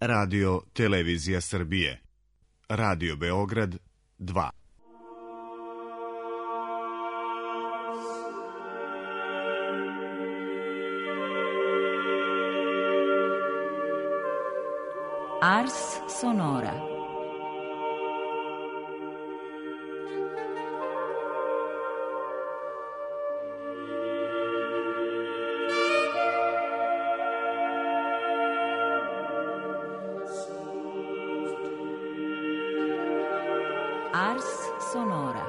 Radio Televizija Srbije, Radio Beograd 2. Ars Sonora. Ars Sonora.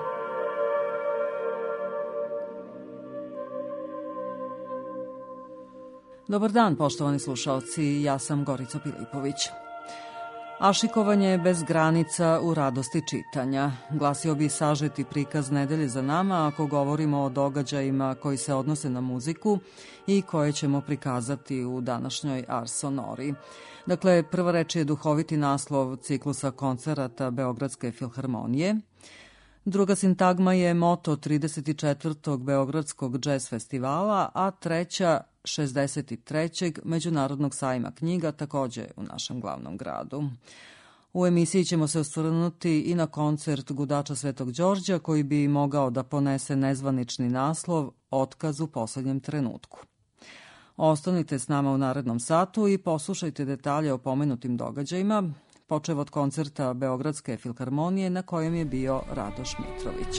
Dobar dan, poštovani slušalci, ja sam Gorica Pilipović. Ašikovanje bez granica u radosti čitanja. Glasio bi sažeti prikaz nedelje za nama ako govorimo o događajima koji se odnose na muziku i koje ćemo prikazati u današnjoj Ars Sonori. Dakle, prva reč je duhoviti naslov ciklusa koncerata Beogradske filharmonije. Druga sintagma je moto 34. Beogradskog džez festivala, a treća 63. Međunarodnog sajma knjiga, takođe u našem glavnom gradu. U emisiji ćemo se osvrnuti i na koncert Gudača Svetog Đorđa, koji bi mogao da ponese nezvanični naslov Otkaz u poslednjem trenutku. Ostanite s nama u narednom satu i poslušajte detalje o pomenutim događajima, počev od koncerta Beogradske filharmonije na kojem je bio Radoš Mitrović.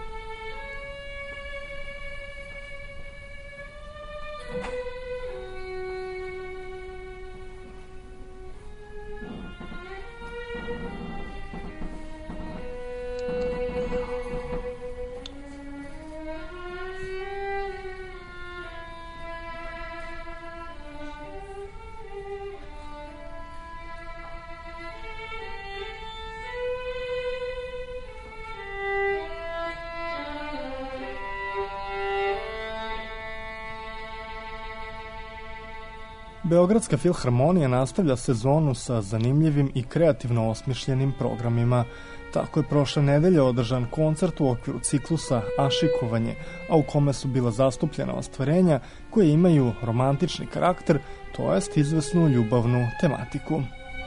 Beogradska filharmonija nastavlja sezonu sa zanimljivim i kreativno osmišljenim programima. Tako je prošle nedelje održan koncert u okviru ciklusa Ašikovanje, a u kome su bila zastupljena ostvarenja koje imaju romantični karakter, to jest izvesnu ljubavnu tematiku.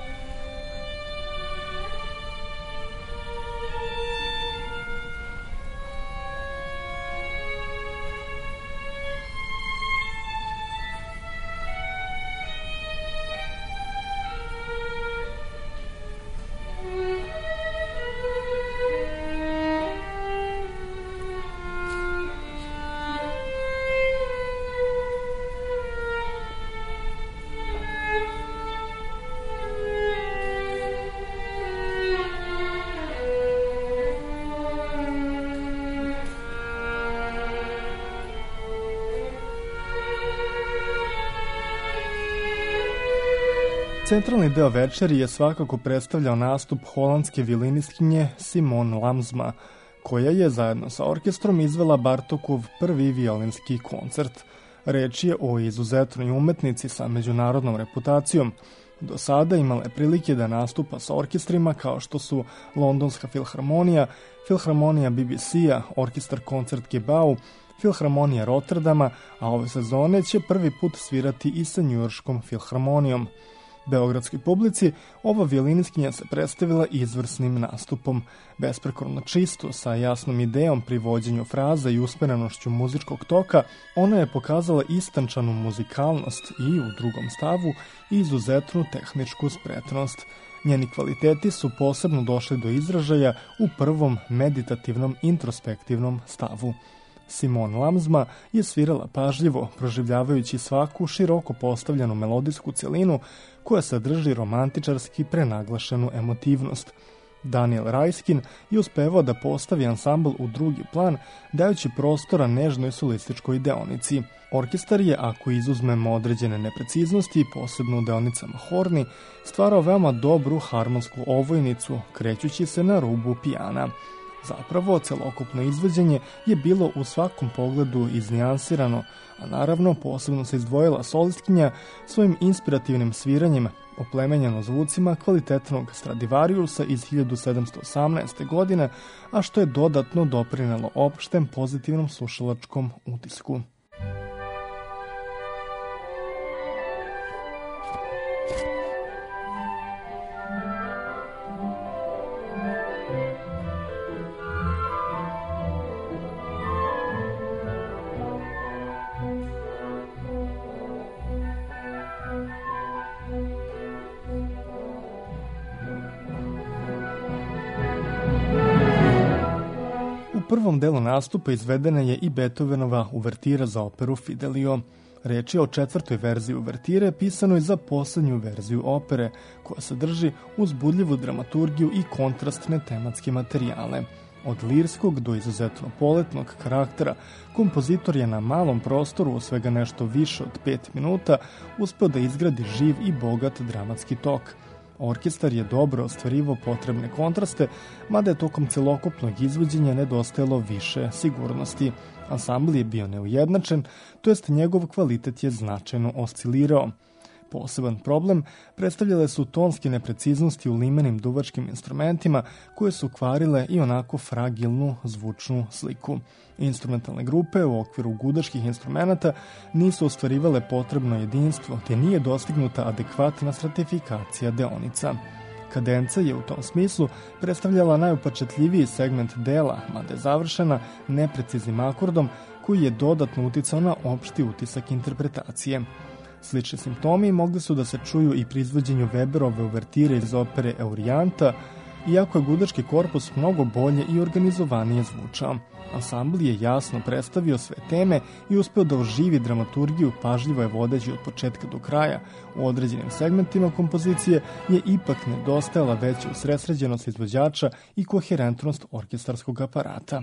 Centralni deo večeri je svakako predstavljao nastup holandske violinistkinje Simone Lamsma, koja je zajedno sa orkestrom izvela Bartokov prvi violinski koncert. Reč je o izuzetnoj umetnici sa međunarodnom reputacijom. Do sada imala je prilike da nastupa sa orkestrima kao što su Londonska filharmonija, Filharmonija BBC-a, Orkestar koncert Gebau, Filharmonija Rotterdama, a ove sezone će prvi put svirati i sa Njujorškom filharmonijom. Beogradskoj publici ova violiniskinja se predstavila izvrsnim nastupom. Besprekorno čisto, sa jasnom idejom pri vođenju fraza i usmerenošću muzičkog toka, ona je pokazala istančanu muzikalnost i u drugom stavu i izuzetnu tehničku spretnost. Njeni kvaliteti su posebno došli do izražaja u prvom meditativnom introspektivnom stavu. Simone Lamsma je svirala pažljivo, proživljavajući svaku široko postavljenu melodijsku celinu koja sadrži romantičarski prenaglašenu emotivnost. Daniel Rajskin je uspevao da postavi ansambl u drugi plan, dajući prostora nežnoj solističkoj deonici. Orkestar je, ako izuzmemo određene nepreciznosti, posebno u deonicama horni, stvarao veoma dobru harmonsku ovojnicu, krećući se na rubu pijana. Zapravo, celokupno izvođenje je bilo u svakom pogledu iznijansirano, a naravno posebno se izdvojila solistkinja svojim inspirativnim sviranjem, oplemenjeno zvucima kvalitetnog Stradivariusa iz 1718. godine, a što je dodatno doprinelo opštem pozitivnom slušalačkom utisku. prvom delu nastupa izvedena je i Beethovenova uvertira za operu Fidelio. Reč je o 4. verziji uvertire pisanoj za poslednju verziju opere, koja sadrži uzbudljivu dramaturgiju i kontrastne tematske materijale. Od lirskog do izuzetno poletnog karaktera, kompozitor je na malom prostoru u svega nešto više od 5 minuta uspeo da izgradi živ i bogat dramatski tok. Orkestar je dobro ostvarivao potrebne kontraste, mada je tokom celokupnog izvođenja nedostajalo više sigurnosti. Ansambl je bio neujednačen, to jest njegov kvalitet je značajno oscilirao. Poseban problem predstavljale su tonske nepreciznosti u limenim duvačkim instrumentima koje su kvarile i onako fragilnu zvučnu sliku. Instrumentalne grupe u okviru gudačkih instrumenta nisu ostvarivale potrebno jedinstvo, te nije dostignuta adekvatna stratifikacija deonica. Kadenca je u tom smislu predstavljala najupečatljiviji segment dela, mada je završena nepreciznim akordom koji je dodatno uticao na opšti utisak interpretacije. Slični simptomi mogli su da se čuju i pri izvođenju Weberove uvertire iz opere Eurijanta, iako je gudački korpus mnogo bolje i organizovanije zvučao. Ansambl je jasno predstavio sve teme i uspeo da oživi dramaturgiju, pažljivo je vodeći od početka do kraja. U određenim segmentima kompozicije je ipak nedostajala veća usredsređenost izvođača i koherentnost orkestarskog aparata.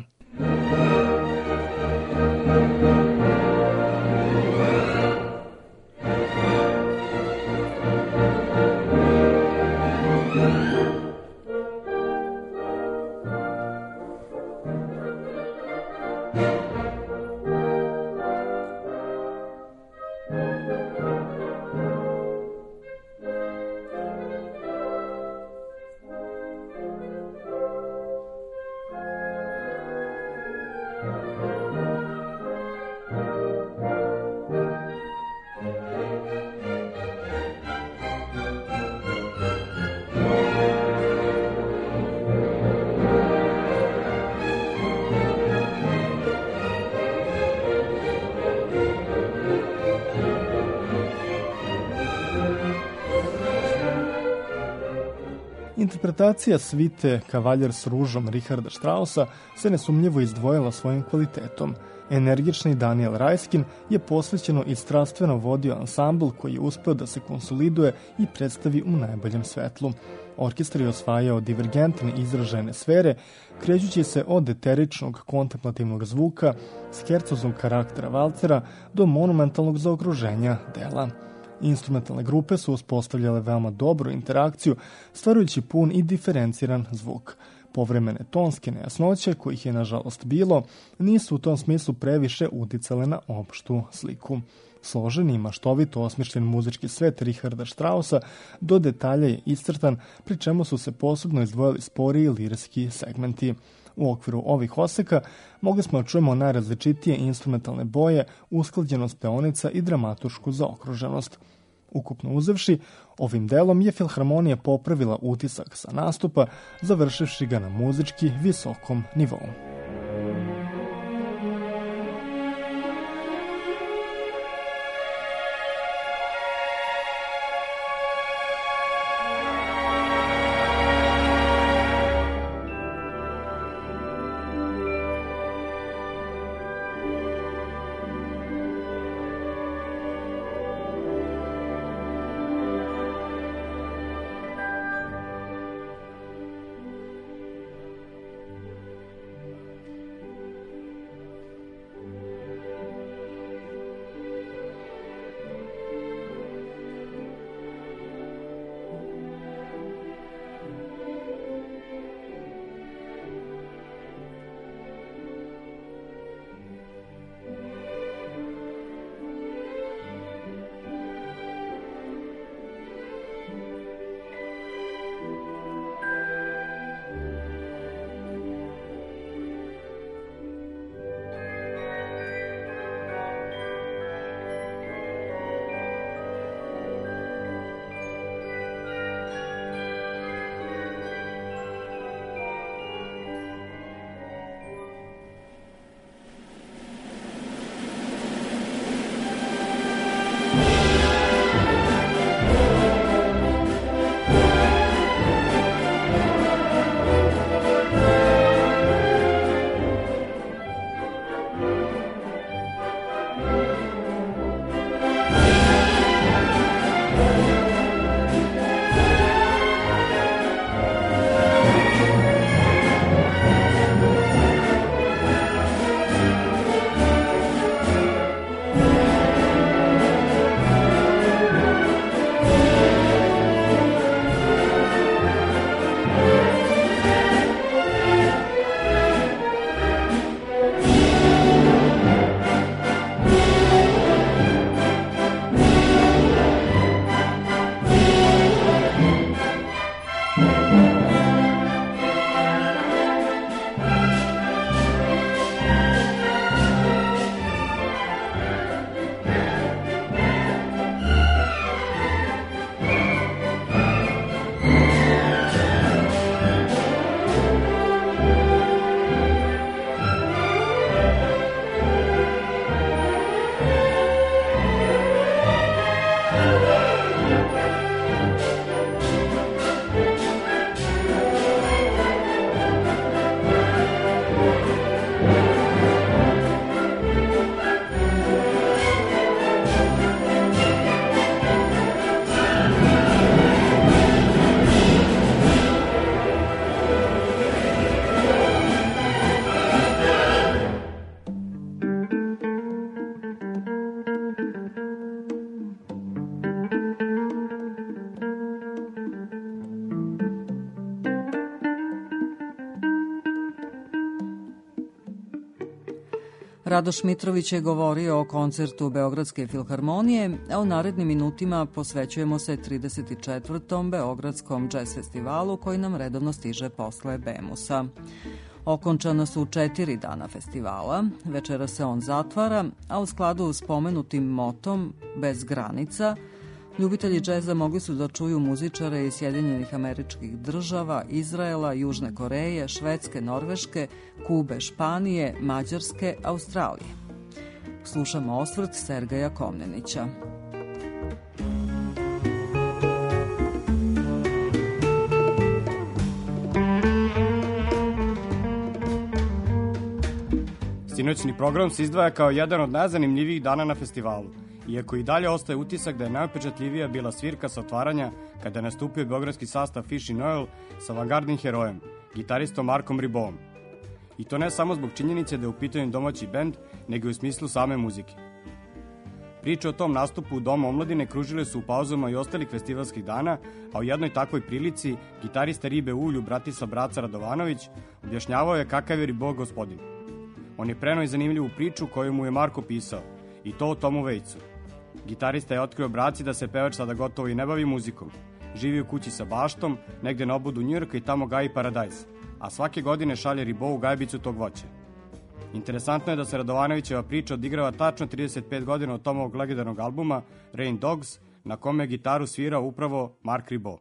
Interpretacija svite Kavaljer s ružom Richarda Straussa se nesumnjivo izdvojila svojim kvalitetom. Energični Daniel Rajskin je posvećeno i strastveno vodio ansambl koji je uspeo da se konsoliduje i predstavi u najboljem svetlu. Orkestar je osvajao divergentne izražene sfere, krećući se od eteričnog kontemplativnog zvuka, skerzoznog karaktera valcera do monumentalnog zaokruženja dela. Instrumentalne grupe su uspostavljale veoma dobru interakciju, stvarajući pun i diferenciran zvuk. Povremene tonske nejasnoće, kojih je nažalost bilo, nisu u tom smislu previše uticale na opštu sliku. Složeni i maštovito osmišljen muzički svet Richarda Straussa do detalja je iscrtan, pri čemu su se posebno izdvojili sporiji lirski segmenti. U okviru ovih oseka mogli smo da čujemo najrazličitije instrumentalne boje, usklađenost deonica i dramaturšku zaokruženost. Ukupno uzevši, ovim delom je Filharmonija popravila utisak sa nastupa, završivši ga na muzički visokom nivou. Radoš Mitrović je govorio o koncertu Beogradske filharmonije, a u narednim minutima posvećujemo se 34. Beogradskom džez festivalu koji nam redovno stiže posle Bemusa. Okončana su 4 dana festivala, večera se on zatvara, a u skladu s pomenutim motom Bez granica, ljubitelji džeza mogli su da čuju muzičare iz Sjedinjenih Američkih Država, Izraela, Južne Koreje, Švedske, Norveške, Kube, Španije, Mađarske, Australije. Slušamo osvrt Sergeja Komnenića. Sinoćni program se izdvaja kao jedan od najzanimljivijih dana na festivalu, iako i dalje ostaje utisak da je najupečatljivija bila svirka sa otvaranja kada je nastupio beogradski sastav Fish in Oil sa avangardnim herojem, gitaristom Markom Ribouom. I to ne samo zbog činjenice da je u pitanju domaći bend, nego i u smislu same muzike. Priče o tom nastupu u Domu omladine kružile su u pauzama i ostalih festivalskih dana, a u jednoj takvoj prilici gitarista Ribe u ulju Bratislav Braca Radovanović objašnjavao je kakav je Ribou gospodin. On je preneo i zanimljivu priču koju mu je Marko pisao, i to o Tomu Vejcu. Gitarista je otkrio Braci da se pevač sada gotovo i ne bavi muzikom. Živi u kući sa baštom, negde na obodu Njujorka i tamo gaji paradajz, a svake godine šalje Ribou gajbicu tog voća. Interesantno je da se Radovanovićeva priča odigrava tačno 35 godina od Tomovog legendarnog albuma Rain Dogs, na kome je gitaru svirao upravo Mark Ribou.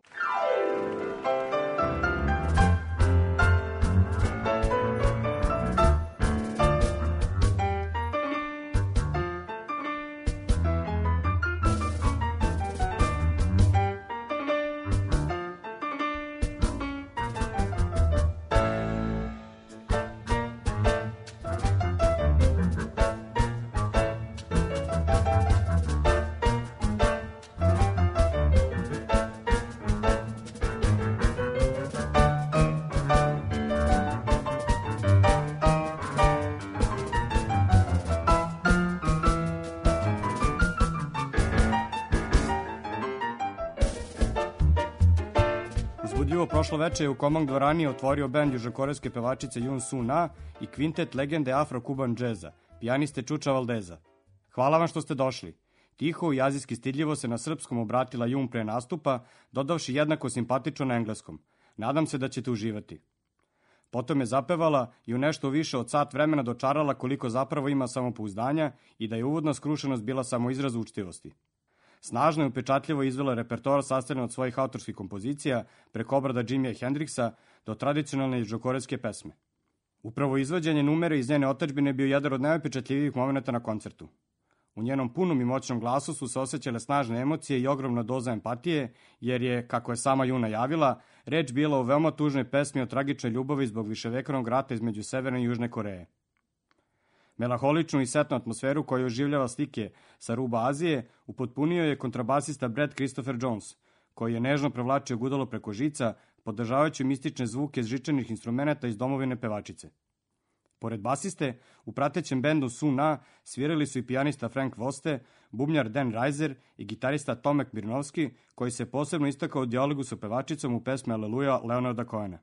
Prošlo veče je u Komang dvorani otvorio bend južnokorejske pevačice Jun Su Na i kvintet legende afro-kuban džeza, pijaniste Čuča Valdeza. Hvala vam što ste došli. Tiho i azijski stidljivo se na srpskom obratila Jun pre nastupa, dodavši jednako simpatično na engleskom. Nadam se da ćete uživati. Potom je zapevala i u nešto više od sat vremena dočarala koliko zapravo ima samopouzdanja i da je uvodna skrušenost bila samo izraz učtivosti. Snažno i upečatljivo izvela repertoar sastavljen od svojih autorskih kompozicija, preko obrada Jimija Hendrixa do tradicionalne južnokorejske pesme. Upravo izvođenje numere iz njene otadžbine je bio jedan od najupečatljivijih momenata na koncertu. U njenom punom i moćnom glasu su se osjećale snažne emocije i ogromna doza empatije, jer je, kako je sama Juna javila, reč bila o veoma tužnoj pesmi o tragičnoj ljubavi zbog viševekovnog rata između Severne i Južne Koreje. Melaholičnu i setnu atmosferu koju oživljava slike sa ruba Azije upotpunio je kontrabasista Brad Christopher Jones, koji je nežno prevlačio gudalo preko žica, podržavajući mistične zvuke žičanih instrumenta iz domovine pevačice. Pored basiste, u pratećem bendu Su Na svirali su i pijanista Frank Voste, bubnjar Dan Reiser i gitarista Tomek Mirnovski, koji se posebno istakao u dijalogu sa pevačicom u pesmi Aleluja Leonarda Cohena.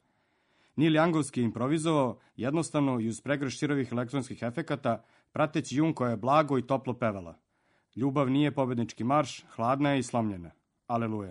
Neil Youngovski je improvizovao jednostavno i uz pregršt širovih elektronskih efekata, prateći Jun koja je blago i toplo pevala. Ljubav nije pobednički marš, hladna je i slomljena. Aleluja.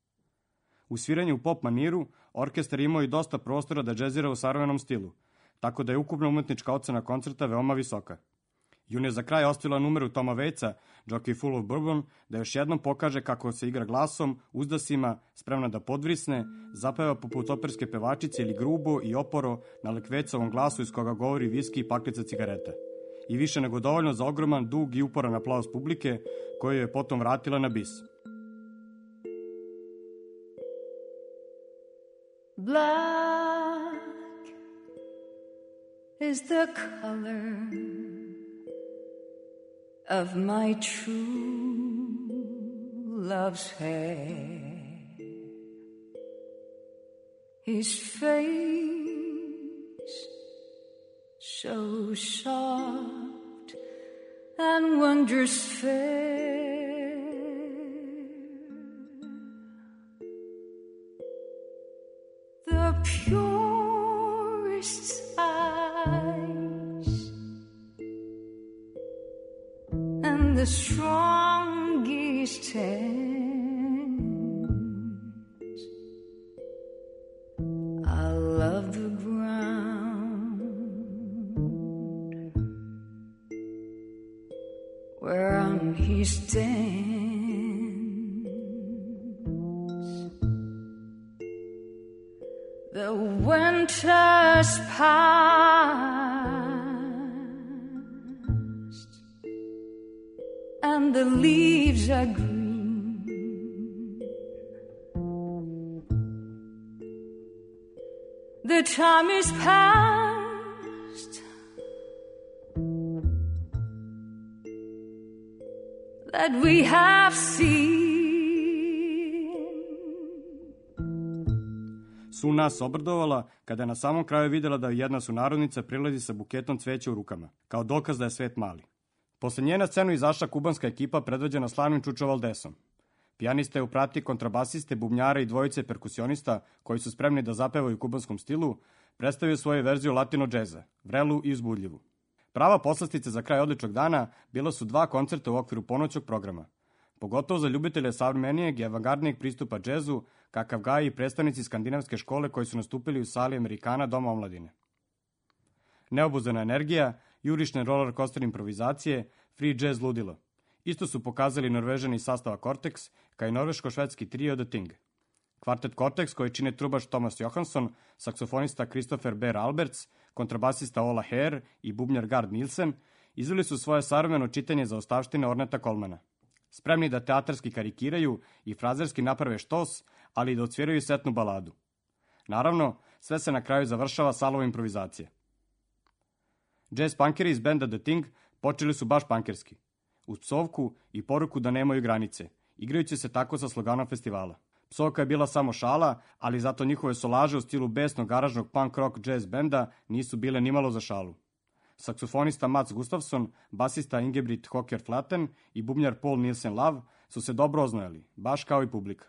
U sviranju u pop maniru, orkestar imao i dosta prostora da džezira u savremenom stilu, tako da je ukupna umetnička ocena koncerta veoma visoka. Jun je za kraj ostavila numeru Toma Vejca, Jockey Full of Bourbon, da još jednom pokaže kako se igra glasom, uzdasima, spremna da podvrisne, zapeva poput operske pevačice ili grubo i oporo na lekvecovom glasu iz koga govori viski i paklica cigareta. I više nego dovoljno za ogroman, dug i uporan aplauz publike, koju je potom vratila na bis. Black is the color of my true love's hair. His face so soft and wondrous fair. The purest eyes The winter's past, and the leaves are green. The time is past that we have seen. Su nas obradovala kada je na samom kraju videla da jedna sunarodnica prilazi sa buketom cveća u rukama, kao dokaz da je svet mali. Posle nje na scenu izašla kubanska ekipa predvođena slavnim Čučo Valdesom. Pijanista je u pratnji kontrabasiste, bubnjara i dvojice perkusionista koji su spremni da zapevaju u kubanskom stilu, predstavio svoju verziju latino džeza, vrelu i uzbudljivu. Prava poslastica za kraj odličnog dana bila su 2 koncerta u okviru ponoćnog programa. Pogotovo za ljubitelje savremenijeg i avangardnijeg pristupa džezu, kakav gaji i predstavnici skandinavske škole koji su nastupili u sali Amerikana Doma omladine. Neobuzdana energija, jurišne roller coaster improvizacije, free jazz ludilo. Isto su pokazali Norvežani iz sastava Cortex, kao i norveško-švedski trio The Thing. Kvartet Cortex, koji čine trubaš Thomas Johansson, saksofonista Christopher Bear Alberts, kontrabasista Ola Hare i bubnjar Gard Nielsen, izveli su svoje savremeno čitanje za ostavštine Orneta Colemana. Spremni da teatarski karikiraju i frazerski naprave štos, ali i da odsviraju setnu baladu. Naravno, sve se na kraju završava salvom improvizacije. Jazz punkeri iz benda The Thing počeli su baš punkerski, uz psovku i poruku da nemaju granice, igrajući se tako sa sloganom festivala. Psovka je bila samo šala, ali zato njihove solaže u stilu besnog garažnog punk rock jazz benda nisu bile nimalo za šalu. Saksofonista Mats Gustafsson, basista Ingebrigt Hocker Flaten i bubnjar Paul Nielsen Love su se dobro oznojali, baš kao i publika.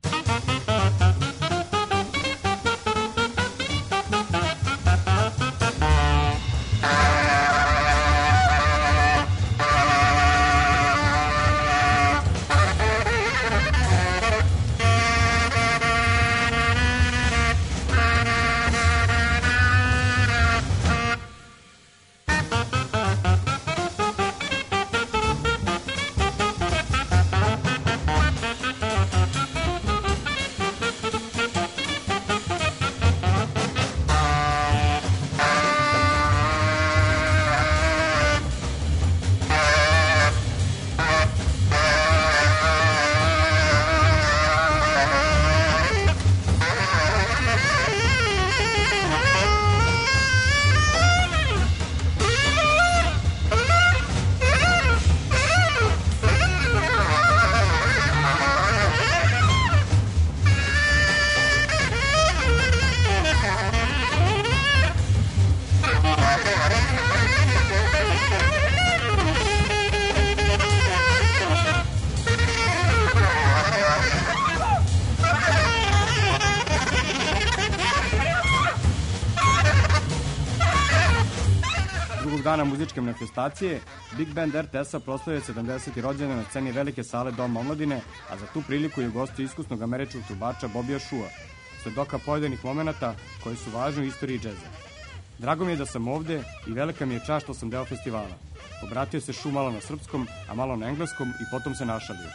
Dana muzičke manifestacije, Big Band RTS-a proslavio 70. rođendan na sceni velike sale Doma omladine, a za tu priliku je ugostio iskusnog američkog trubača Bobija Shua, svedoka pojedinih momenata koji su važni u istoriji džeza. Drago mi je da sam ovde i velika mi je čast što sam deo festivala. Obratio se Shu malo na srpskom, a malo na engleskom i potom se našalio.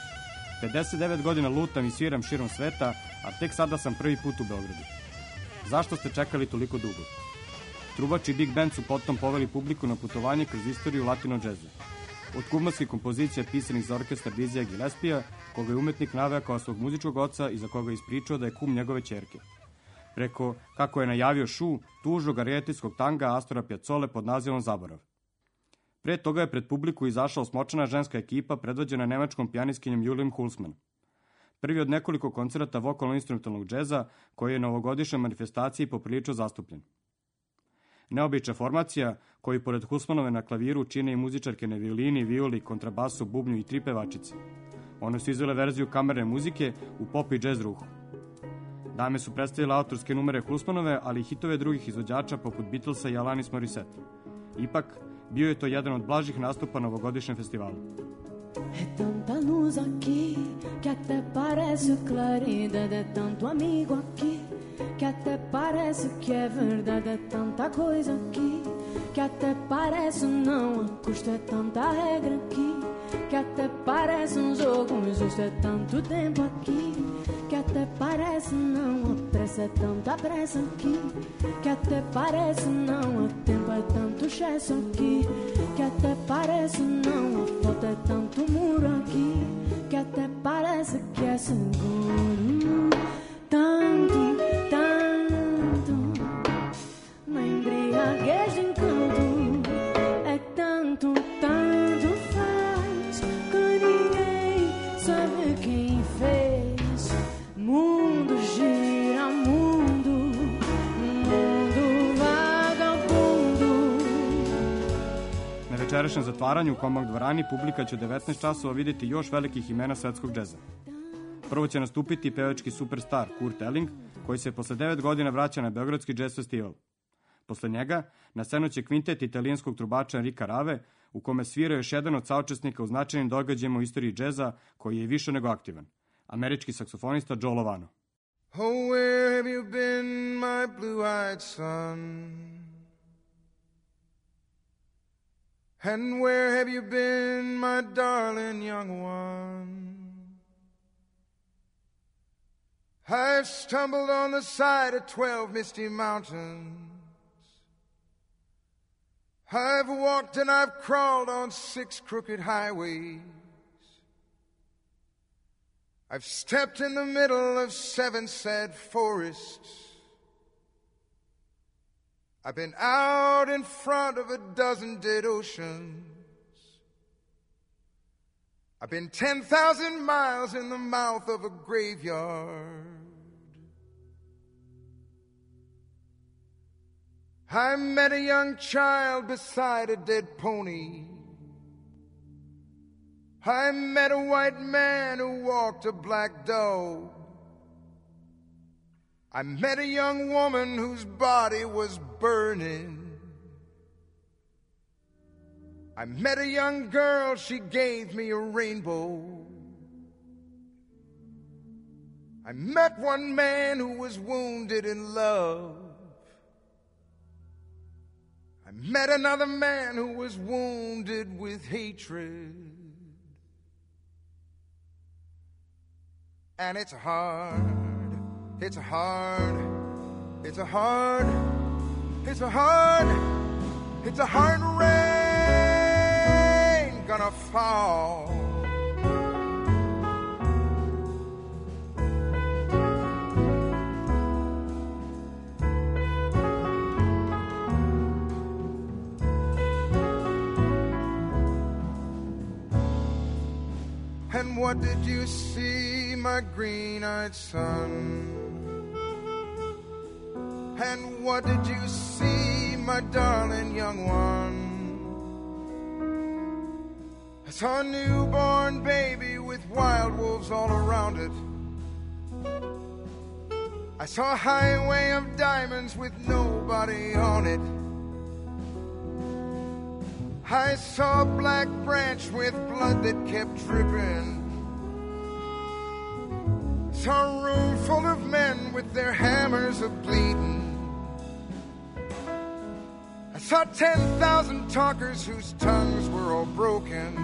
59 godina lutam i sviram širom sveta, a tek sada sam prvi put u Beogradu. Zašto ste čekali toliko dugo? Trubač i Big Band su potom poveli publiku na putovanje kroz istoriju latino džeza. Od kubanskih kompozicija pisanih za orkestar Dizija Gillespija, koga je umetnik naveo kao svog muzičkog oca i za koga je ispričao da je kum njegove ćerke. Preko, kako je najavio Shu, tužnog arijetijskog tanga Astora Piazzole pod nazivom Zaborav. Pre toga je pred publiku izašla osmočana ženska ekipa predvođena nemačkom pijanistkinjom Julijem Hulsman. Prvi od nekoliko koncerata vokalno-instrumentalnog džeza koji je na ovogodišnjoj manifestaciji poprilično zastupljen. Neobična formacija, koju pored Hulsmanove na klaviru čine i muzičarke na violini, violi, kontrabasu, bubnju i 3 pevačice. One su izvele verziju kamerne muzike u pop i džez ruhu. Dame su predstavile autorske numere Hulsmanove, ali i hitove drugih izvođača poput Beatlesa i Alanis Morissette. Ipak, bio je to jedan od blažih nastupa na ovogodišnjem festivalu. É tanta luz aqui que até parece claridade, é tanto amigo aqui que até parece que é verdade, é tanta coisa aqui que até parece não a custo, é tanta regra aqui que até parece um jogo injusto. É tanto tempo aqui que até parece não há pressa. É tanta pressa aqui que até parece não há tempo. É tanto excesso aqui que até parece não há falta. É tanto muro aqui que até parece que é seguro. Tanto, tanto na embriaguez de encanto. É tanto, tanto faz que ninguém sabe quem fez. Mundo gira, mundo vagabundo. Na večerašnjem zatvaranju u Komang dvorani publika će u 19 časova vidjeti još velikih imena svetskog džeza. Prvo će nastupiti pevački superstar Kurt Elling, koji se posle 9 godina vraća na Beogradski jazz festival. Posle njega na scenu će kvintet italijanskog trubača Enrika Rave, u kome svira još jedan od saučesnika u značajnim događajima u istoriji džeza, koji je više nego aktivan, američki saksofonista Joe Lovano. Oh, where have you been, my blue-eyed son? And where have you been, my darling young one? I've stumbled on the side of 12 misty mountains. I've walked and I've crawled on 6 crooked highways. I've stepped in the middle of 7 sad forests. I've been out in front of a dozen dead oceans. I've been 10,000 miles in the mouth of a graveyard. I met a young child beside a dead pony. I met a white man who walked a black dog. I met a young woman whose body was burning. I met a young girl, she gave me a rainbow. I met one man who was wounded in love. I met another man who was wounded with hatred. And it's hard, it's hard, it's a hard, it's a hard, it's a hard rain gonna fall. And what did you see, my green-eyed son? And what did you see, my darling young one? I saw a newborn baby with wild wolves all around it. I saw a highway of diamonds with nobody on it. I saw a black branch with blood that kept dripping. Saw a room full of men with their hammers a-bleeding. I saw 10,000 talkers whose tongues were all broken.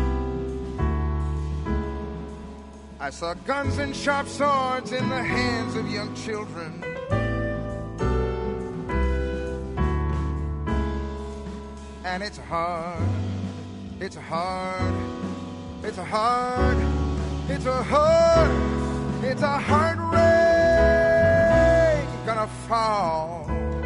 I saw guns and sharp swords in the hands of young children. And it's hard, it's hard, it's a hard, it's a hard, it's a hard rain gonna fall.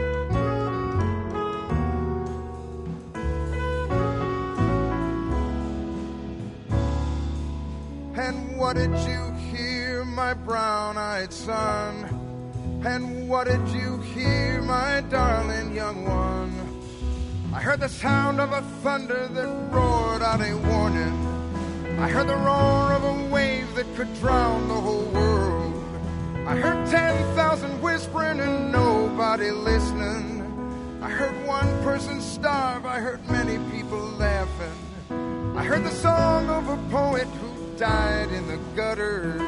And what did you hear, my brown-eyed son? And what did you hear, my darling young one? I heard the sound of a thunder that roared out a warning. I heard the roar of a wave that could drown the whole world. I heard 10,000 whispering and nobody listening. I heard one person starve, I heard many people laughing. I heard the song of a poet who died in the gutter.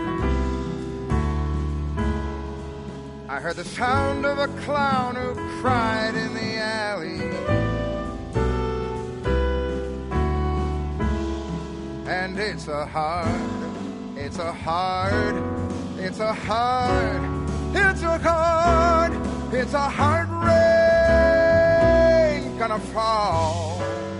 I heard the sound of a clown who cried in the alley. And and it's a hard rain gonna fall.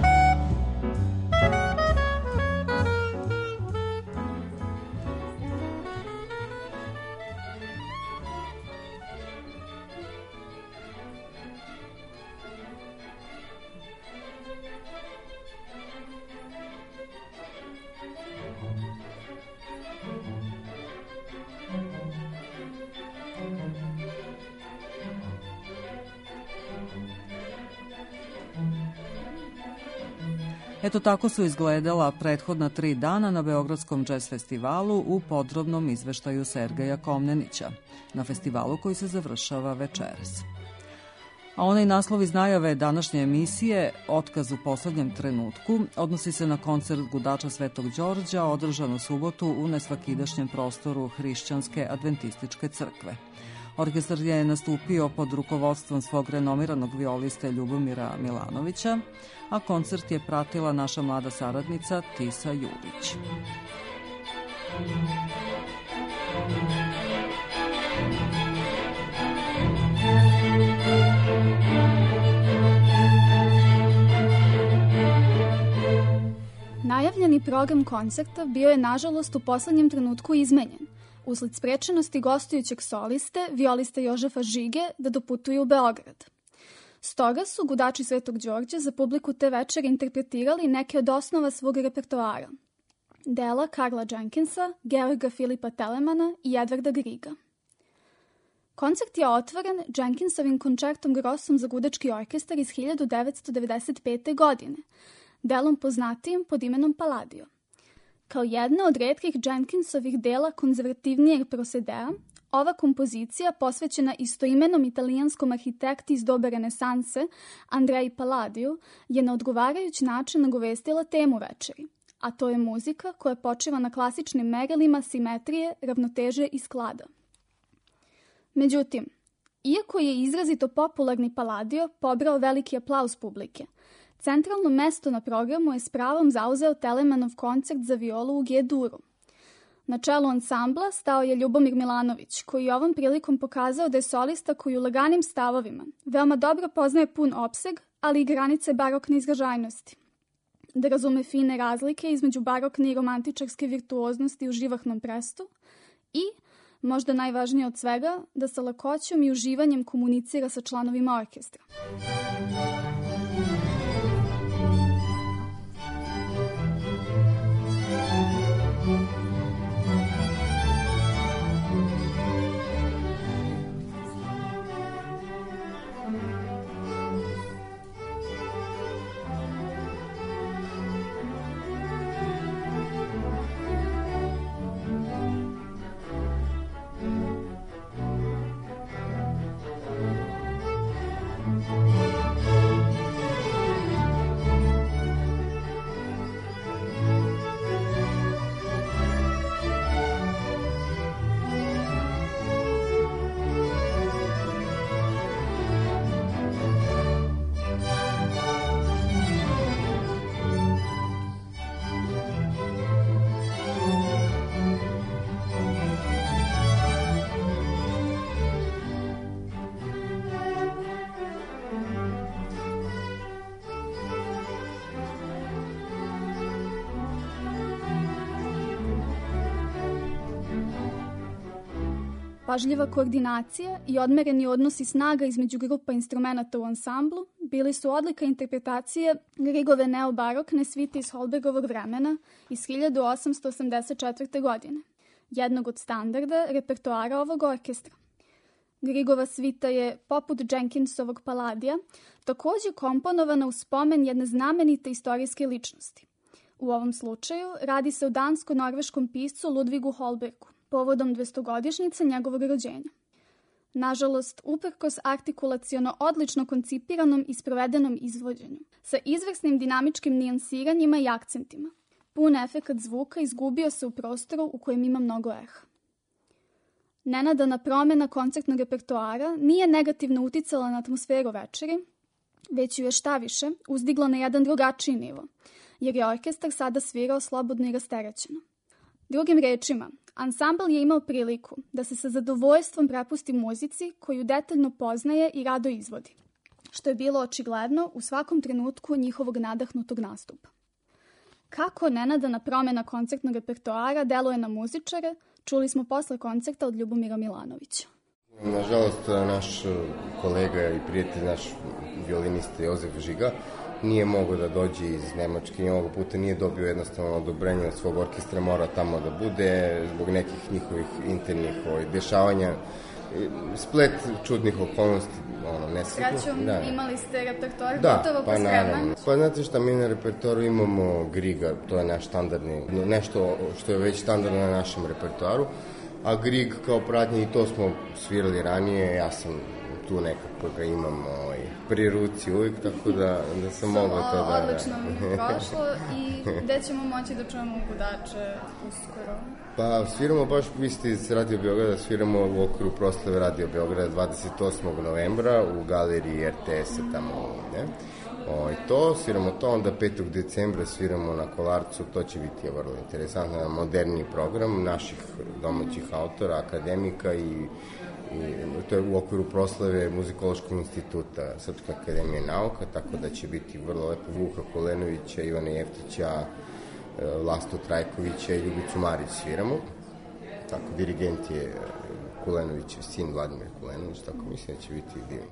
Eto tako su izgledala prethodna 3 dana na Beogradskom džez festivalu u podrobnom izveštaju Sergeja Komnenića, na festivalu koji se završava večeras. A onaj naslov iz najave današnje emisije, Otkaz u poslednjem trenutku, odnosi se na koncert Gudača Svetog Đorđa održan u subotu u nesvakidašnjem prostoru Hrišćanske adventističke crkve. Orkestar je nastupio pod rukovodstvom svog renomiranog violiste Ljubomira Milanovića, a koncert je pratila naša mlada saradnica Tisa Julić. Najavljeni program koncerta bio je nažalost u poslednjem trenutku izmenjen, usled sprečenosti gostujućeg soliste, violiste Jožefa Žige, da doputuje u Beograd. Stoga su Gudači Svetog Đorđa za publiku te večere interpretirali neke od osnova svog repertoara. Dela Karla Jenkinsa, Georga Filipa Telemana i Edvarda Griga. Koncert je otvoren Jenkinsovim koncertom Grossom za gudački orkestar iz 1995. godine, delom poznatijim pod imenom Palladio. Kao jedna od retkih Jenkinsovih dela konzervativnijeg prosedea, ova kompozicija, posvećena istoimenom italijanskom arhitekti iz dobe renesanse, Andreji Palladiju, je na odgovarajući način nagovestila temu večeri, a to je muzika koja počiva na klasičnim merilima simetrije, ravnoteže i sklada. Međutim, iako je izrazito popularni Palladio pobrao veliki aplauz publike, centralno mesto na programu je s pravom zauzeo Telemanov koncert za violu u G-duru. Na čelu ansambla stao je Ljubomir Milanović, koji je ovom prilikom pokazao da je solista koji u laganim stavovima veoma dobro poznaje pun opseg, ali i granice barokne izražajnosti. Da razume fine razlike između barokne i romantičarske virtuoznosti u živahnom prestu i, možda najvažnije od svega, da sa lakoćom i uživanjem komunicira sa članovima orkestra. Pažljiva koordinacija i odmereni odnosi snaga između grupa instrumenta u ansamblu bili su odlika interpretacije Grigove neobarokne svite iz Holbergovog vremena iz 1884. godine, jednog od standarda repertoara ovog orkestra. Grigova svita je, poput Jenkinsovog Palladija, takođe komponovana u spomen jedne znamenite istorijske ličnosti. U ovom slučaju radi se o dansko-norveškom piscu Ludvigu Holbergu, povodom 200-godišnjice njegovog rođenja. Nažalost, uprkos artikulaciono odlično koncipiranom i sprovedenom izvođenju, sa izvrsnim dinamičkim nijansiranjima i akcentima, pun efekat zvuka izgubio se u prostoru u kojem ima mnogo eha. Nenadana promena koncertnog repertoara nije negativno uticala na atmosferu večeri, već ju je šta više uzdigla na jedan drugačiji nivo, jer je orkestar sada svirao slobodno i rasterećeno. Drugim rečima, ansambl je imao priliku da se sa zadovoljstvom prepusti muzici koju detaljno poznaje i rado izvodi, što je bilo očigledno u svakom trenutku njihovog nadahnutog nastupa. Kako nenadana promjena koncertnog repertoara deluje na muzičare, čuli smo posle koncerta od Ljubomira Milanovića. Nažalost, naš kolega i prijatelj, naš violinista Jozef Žiga, nije mogao da dođe iz Nemačke i ovog puta nije dobio jednostavno odobrenje od svog orkestra, mora tamo da bude zbog nekih njihovih internih dešavanja. Splet čudnih okolnosti, nesretno. Srećom, imali ste repertoar gotovo pa spreman. Pa znate šta, mi na repertoaru imamo Griga, to je naš standardni, nešto što je već standardno na našem repertoaru, a Grig kao pratnje i to smo svirali ranije, ja sam tu nekako ga imam pri ruci uvijek, tako da sam mogao to da... Odlično mi prošlo i gde ćemo moći da čujemo Gudače uskoro? Pa sviramo baš, vi ste iz Radio Beograda, sviramo u okviru proslave Radio Beograda 28. novembra u galeriji RTS-a tamo, ne? To, sviramo to, onda 5. decembra sviramo na Kolarcu, to će biti vrlo interesantno, moderni program naših domaćih autora, akademika i to je u okviru proslave Muzikološkog instituta Srpske akademije nauka, tako da će biti vrlo lepo Vuka Kolenovića, Ivana Jeftića, Vlasto Trajkovića i Ljubicu Marić sviramo. Tako, dirigent je Kulenovićev sin Vladimir Kulenović, tako mislim da će biti divno.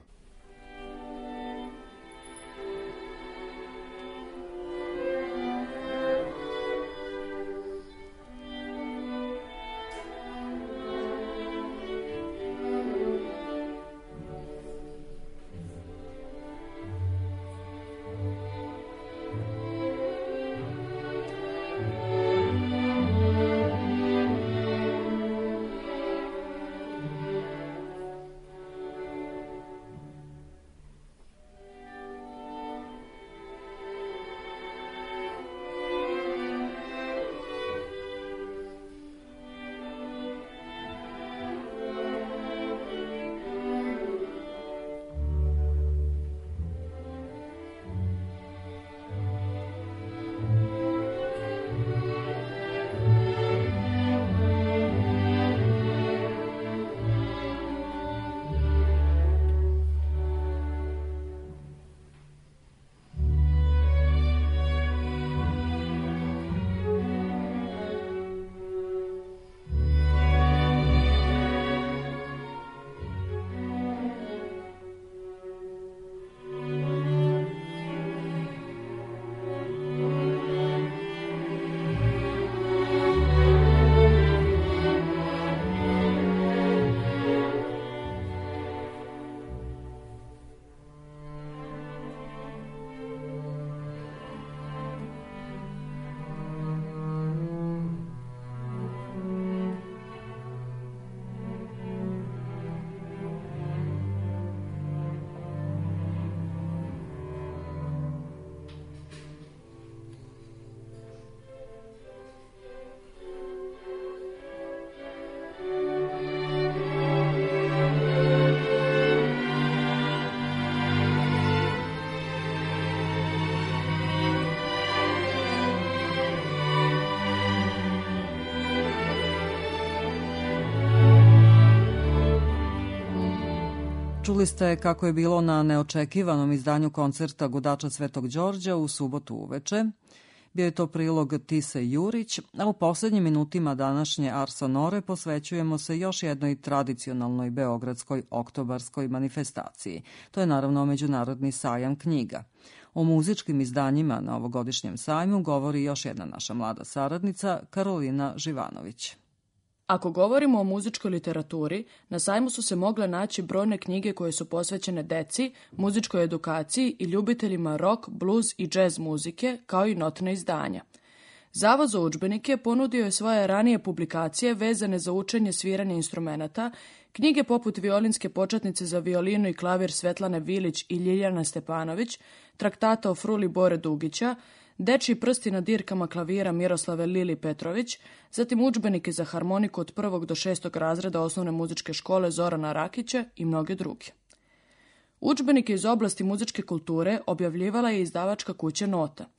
Čuli ste kako je bilo na neočekivanom izdanju koncerta Gudača Svetog Đorđa u subotu uveče. Bio je to prilog Tise Jurić, a u poslednjim minutima današnje Ars Sonore posvećujemo se još jednoj tradicionalnoj beogradskoj oktobarskoj manifestaciji. To je naravno Međunarodni sajam knjiga. O muzičkim izdanjima na ovogodišnjem sajmu govori još jedna naša mlada saradnica, Karolina Živanović. Ako govorimo o muzičkoj literaturi, na sajmu su se mogle naći brojne knjige koje su posvećene deci, muzičkoj edukaciji i ljubiteljima rock, blues i džez muzike, kao i notna izdanja. Zavod za udžbenike ponudio je svoje ranije publikacije vezane za učenje sviranja instrumenata, knjige poput Violinske početnice za violinu i klavir Svetlane Vilić i Ljiljana Stepanović, traktata o fruli Bore Dugića, Dečji prsti na dirkama klavira Miroslave Lili Petrović, zatim udžbenike za harmoniku od 1. do 6. razreda osnovne muzičke škole Zorana Rakića i mnoge druge. Udžbenike iz oblasti muzičke kulture objavljivala je izdavačka kuća Nota.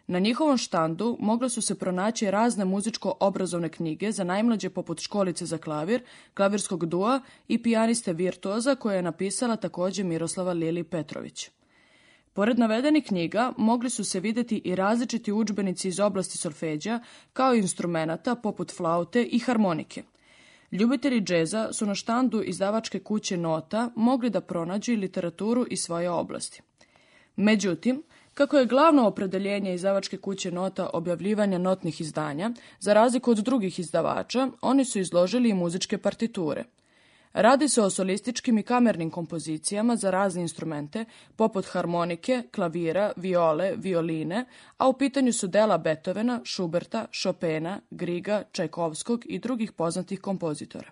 Na njihovom štandu mogle su se pronaći razne muzičko-obrazovne knjige za najmlađe poput Školice za klavir, Klavirskog dua i Pijaniste virtuoza koje je napisala takođe Miroslava Lili Petrović. Pored navedenih knjiga mogli su se videti i različiti udžbenici iz oblasti solfeđa kao i instrumenata poput flaute i harmonike. Ljubitelji džeza su na štandu izdavačke kuće Nota mogli da pronađu i literaturu iz svoje oblasti. Međutim, kako je glavno opredeljenje izdavačke kuće Nota objavljivanje notnih izdanja, za razliku od drugih izdavača, oni su izložili i muzičke partiture. Radi se o solističkim i kamernim kompozicijama za razne instrumente, poput harmonike, klavira, viole, violine, a u pitanju su dela Beethovena, Schuberta, Chopina, Griga, Čajkovskog i drugih poznatih kompozitora.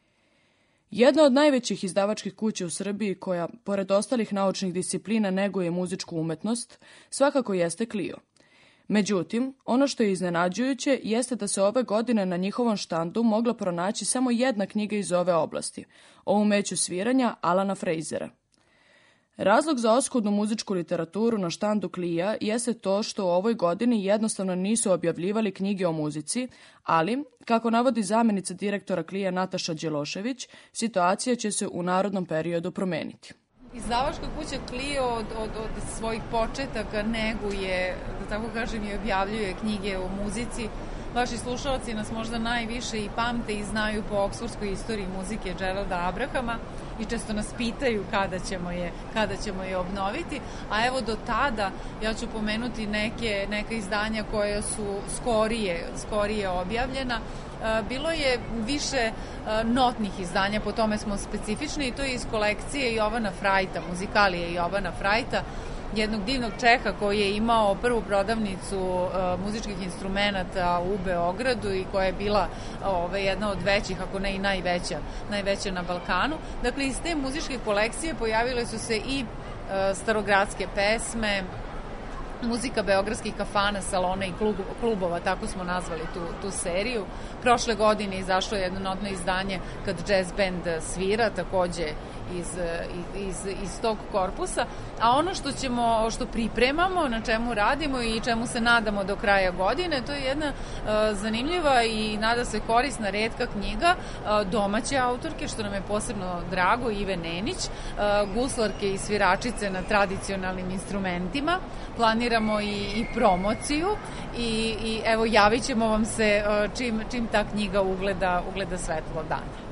Jedna od najvećih izdavačkih kuća u Srbiji koja, pored ostalih naučnih disciplina, neguje muzičku umetnost, svakako jeste Clio. Međutim, ono što je iznenađujuće jeste da se ove godine na njihovom štandu mogla pronaći samo jedna knjiga iz ove oblasti, o umeću sviranja Alana Frasera. Razlog za oskudnu muzičku literaturu na štandu Clio jeste to što u ovoj godini jednostavno nisu objavljivali knjige o muzici, ali, kako navodi zamenica direktora Clio Nataša Đelošević, situacija će se u narodnom periodu promeniti. Izdavačka kuća Clio od svojih početaka neguje, da tako kažem, i objavljuje knjige o muzici. Vaši slušalci nas možda najviše i pamte i znaju po oksfordskoj istoriji muzike Geralda Abrahama i često nas pitaju kada ćemo je obnoviti. A evo do tada ja ću pomenuti neka izdanja koja su skorije objavljena. Bilo je više notnih izdanja, po tome smo specifični i to je iz kolekcije Jovana Frajta, muzikalije Jovana Frajta, jednog divnog Čeha koji je imao prvu prodavnicu muzičkih instrumenata u Beogradu i koja je bila jedna od većih, ako ne i najveća na Balkanu. Dakle, iz te muzičke kolekcije pojavile su se i starogradske pesme, muzika beogradskih kafana, salona i klubova, tako smo nazvali tu seriju. Prošle godine izašlo jedno notno izdanje kad jazz band svira, takođe iz tog korpusa. A ono što pripremamo, na čemu radimo i čemu se nadamo do kraja godine, to je jedna zanimljiva i nada se korisna retka knjiga domaće autorke, što nam je posebno drago, Ive Nenić, guslarke i sviračice na tradicionalnim instrumentima. Planiramo i promociju i evo javit ćemo vam se čim ta knjiga ugleda svetlo dana.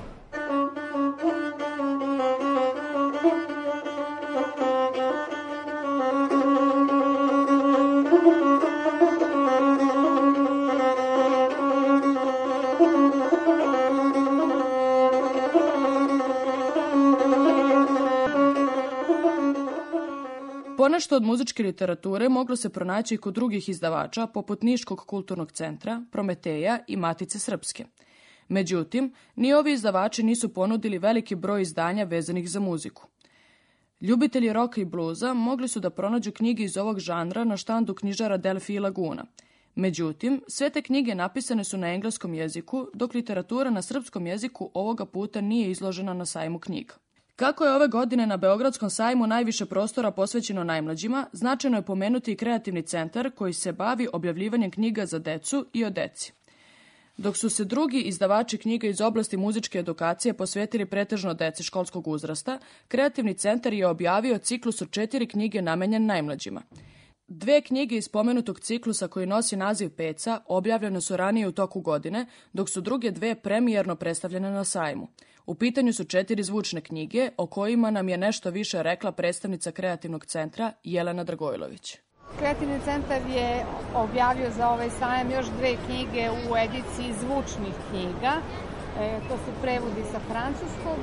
Ponešto od muzičke literature moglo se pronaći i kod drugih izdavača, poput Niškog kulturnog centra, Prometeja i Matice srpske. Međutim, ni ovi izdavači nisu ponudili veliki broj izdanja vezanih za muziku. Ljubitelji roka i bluza mogli su da pronađu knjige iz ovog žanra na štandu knjižara Delfi i Laguna. Međutim, sve te knjige napisane su na engleskom jeziku, dok literatura na srpskom jeziku ovoga puta nije izložena na sajmu knjiga. Kako je ove godine na Beogradskom sajmu najviše prostora posvećeno najmlađima, značajno je pomenuti i kreativni centar koji se bavi objavljivanjem knjiga za decu i o deci. Dok su se drugi izdavači knjiga iz oblasti muzičke edukacije posvetili pretežno deci školskog uzrasta, kreativni centar je objavio ciklus od 4 knjige namenjen najmlađima. 2 knjige iz pomenutog ciklusa koji nosi naziv Peca objavljene su ranije u toku godine, dok su druge 2 premijerno predstavljene na sajmu. U pitanju su 4 zvučne knjige o kojima nam je nešto više rekla predstavnica kreativnog centra Jelena Dragojlović. Kreativni centar je objavio za ovaj sajam još 2 knjige u ediciji zvučnih knjiga. To su prevodi sa francuskog.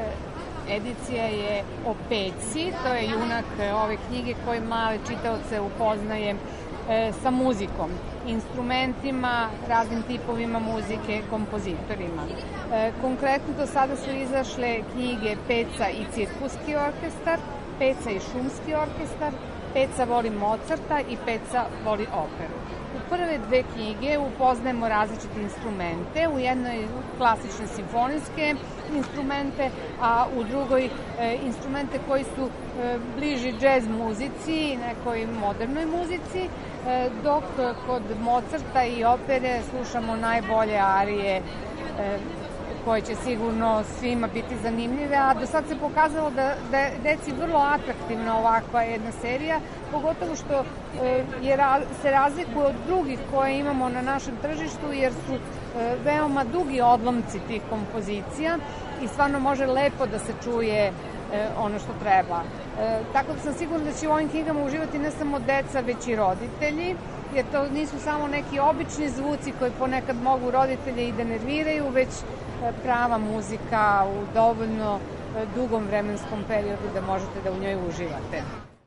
Edicija je o Peci, to je junak ove knjige koji male čitaoce upoznaje sa muzikom, instrumentima, raznim tipovima muzike, kompozitorima. Konkretno do sada su izašle knjige Peca i cirkuski orkestar, Peca i šumski orkestar, Peca voli Mozarta i Peca voli operu. U prve 2 knjige upoznajemo različite instrumente, u jednoj klasične simfonijske instrumente, a u drugoj instrumente koji su bliži džez muzici i nekoj modernoj muzici. dok kod Mozarta i opere slušamo najbolje arije koje će sigurno svima biti zanimljive, a do sad se pokazalo da je deci vrlo atraktivna ovakva jedna serija, pogotovo što se razlikuje od drugih koje imamo na našem tržištu, jer su veoma dugi odlomci tih kompozicija i stvarno može lepo da se čuje ono što treba. Tako da sam sigurna da će u ovim knjigama uživati ne samo deca, već i roditelji, jer to nisu samo neki obični zvuci koji ponekad mogu roditelje i da nerviraju, već prava muzika u dovoljno dugom vremenskom periodu da možete da u njoj uživate.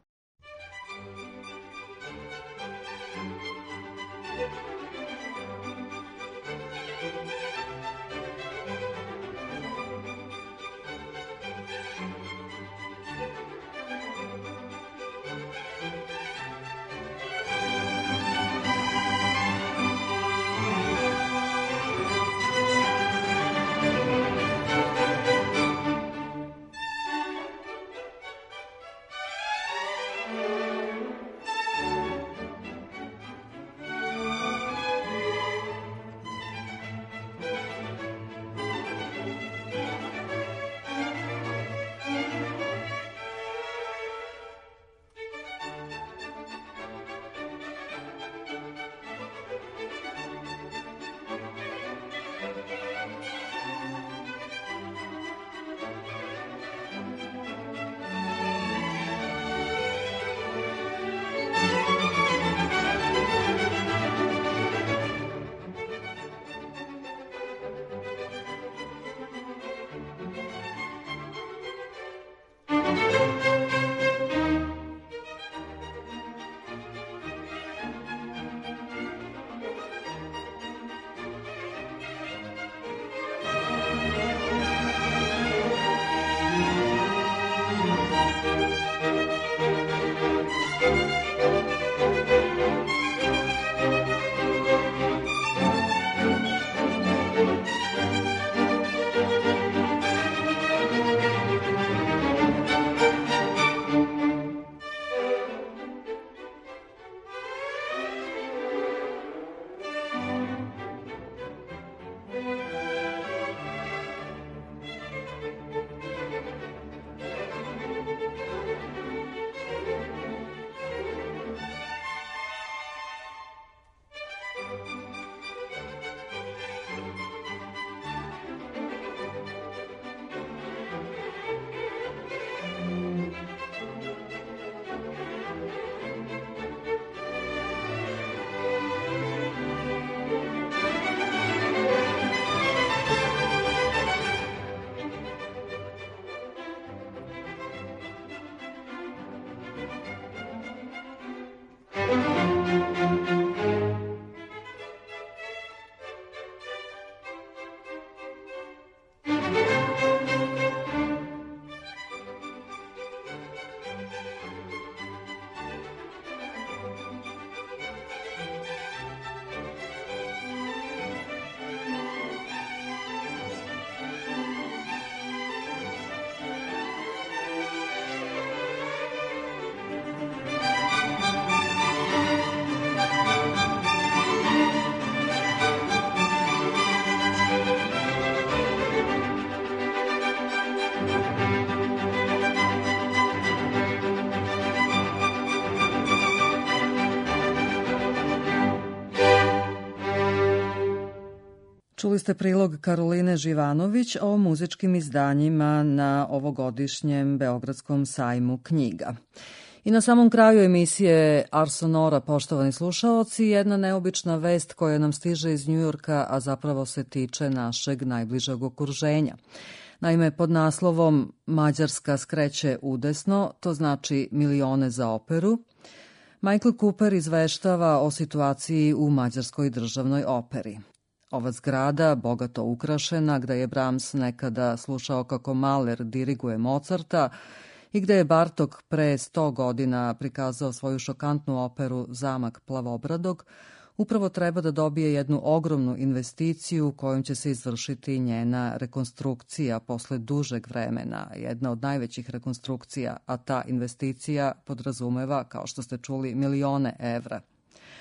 Čuli ste prilog Karoline Živanović o muzičkim izdanjima na ovogodišnjem Beogradskom sajmu knjiga. I na samom kraju emisije Ars Sonora, poštovani slušaoci, jedna neobična vest koja nam stiže iz Njujorka, a zapravo se tiče našeg najbližeg okruženja. Naime, pod naslovom Mađarska skreće udesno, to znači milione za operu, Michael Cooper izveštava o situaciji u Mađarskoj državnoj operi. Ova zgrada, bogato ukrašena, gde je Brahms nekada slušao kako Mahler diriguje Mozarta i gde je Bartok pre 100 godina prikazao svoju šokantnu operu Zamak Plavobradog, upravo treba da dobije jednu ogromnu investiciju kojom će se izvršiti njena rekonstrukcija posle dužeg vremena, jedna od najvećih rekonstrukcija, a ta investicija podrazumeva, kao što ste čuli, milione evra.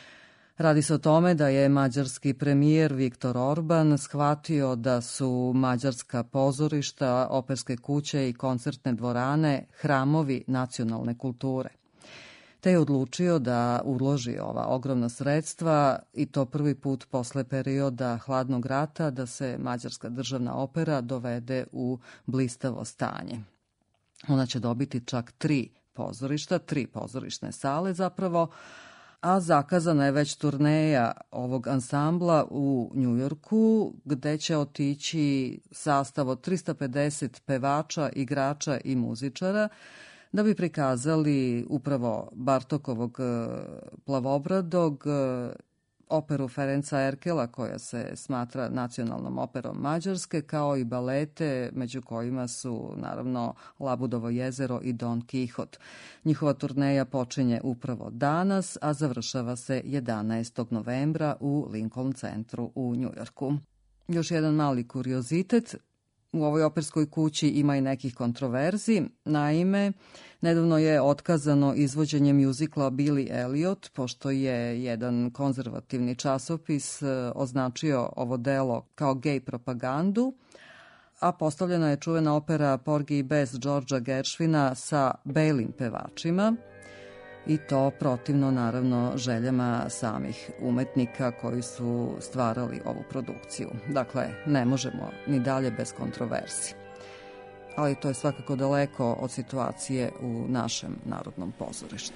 Radi se o tome da je mađarski premijer Viktor Orban shvatio da su mađarska pozorišta, operske kuće i koncertne dvorane hramovi nacionalne kulture. Te je odlučio da uloži ova ogromna sredstva i to prvi put posle perioda hladnog rata da se mađarska državna opera dovede u blistavo stanje. Ona će dobiti čak 3 pozorišta, 3 pozorišne sale zapravo, a zakazana je već turneja ovog ansambla u Njujorku, gde će otići sastav od 350 pevača, igrača i muzičara, da bi prikazali upravo Bartokovog Plavobradog, operu Ferenca Erkela, koja se smatra nacionalnom operom Mađarske, kao i balete, među kojima su naravno Labudovo jezero i Don Kihot. Njihova turneja počinje upravo danas, a završava se 11. novembra u Lincoln centru u Njujorku. Još jedan mali kuriozitet. U ovoj operskoj kući ima i nekih kontroverzi. Naime, nedavno je otkazano izvođenje mjuzikla Billy Elliot, pošto je jedan konzervativni časopis označio ovo delo kao gej propagandu, a postavljena je čuvena opera Porgy i Bess Georgea Gershwina sa belim pevačima, i to protivno naravno željama samih umetnika koji su stvarali ovu produkciju. Dakle, ne možemo ni dalje bez kontroverzi. Ali to je svakako daleko od situacije u našem narodnom pozorištu.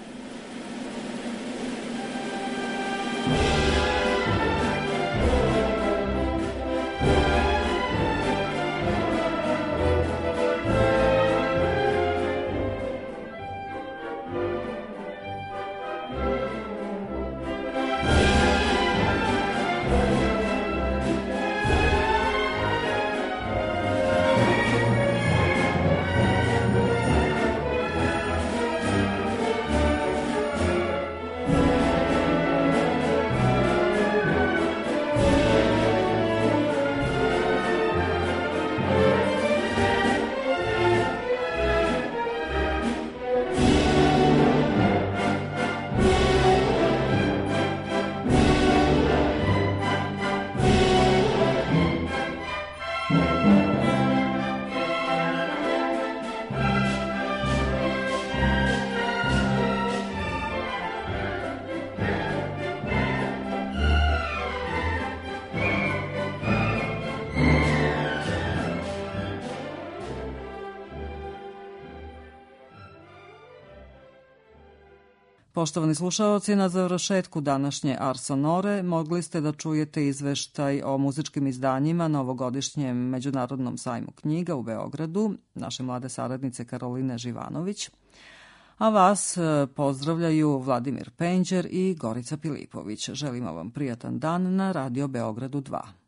Poštovani slušaoci, na završetku današnje Ars Sonore mogli ste da čujete izveštaj o muzičkim izdanjima na ovogodišnjem Međunarodnom sajmu knjiga u Beogradu, naše mlade saradnice Karoline Živanović, a vas pozdravljaju Vladimir Penđer i Gorica Pilipović. Želimo vam prijatan dan na Radio Beogradu 2.